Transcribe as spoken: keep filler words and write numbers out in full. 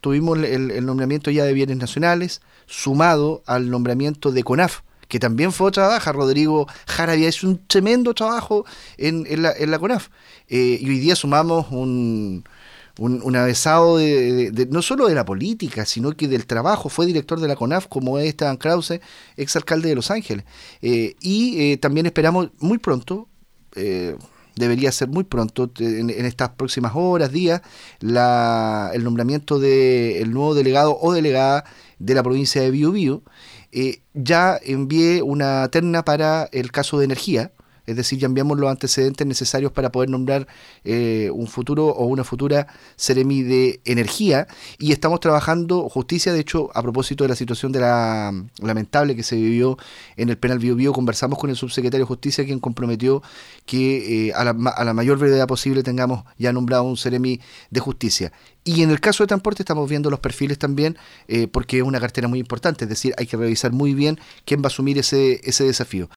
tuvimos el, el nombramiento ya de bienes nacionales, sumado al nombramiento de CONAF, que también fue otra baja. Rodrigo Jara había hecho un tremendo trabajo en, en, la, en la CONAF. Eh, y hoy día sumamos un, un, un avesado de, de, de, no solo de la política, sino que del trabajo. Fue director de la CONAF, como es Esteban Krause, exalcalde de Los Ángeles. Eh, y eh, también esperamos muy pronto, eh, debería ser muy pronto, en, en estas próximas horas, días, la, el nombramiento del nuevo delegado o delegada de la provincia de Biobío. Eh, ya envié una terna para el caso de energía, es decir, ya enviamos los antecedentes necesarios para poder nombrar eh, un futuro o una futura Seremi de energía, y estamos trabajando justicia. De hecho, a propósito de la situación de la lamentable que se vivió en el penal Biobío, conversamos con el subsecretario de Justicia, quien comprometió que eh, a, la, a la mayor brevedad posible tengamos ya nombrado un Seremi de justicia. Y en el caso de transporte estamos viendo los perfiles también, eh, porque es una cartera muy importante, es decir, hay que revisar muy bien quién va a asumir ese, ese desafío.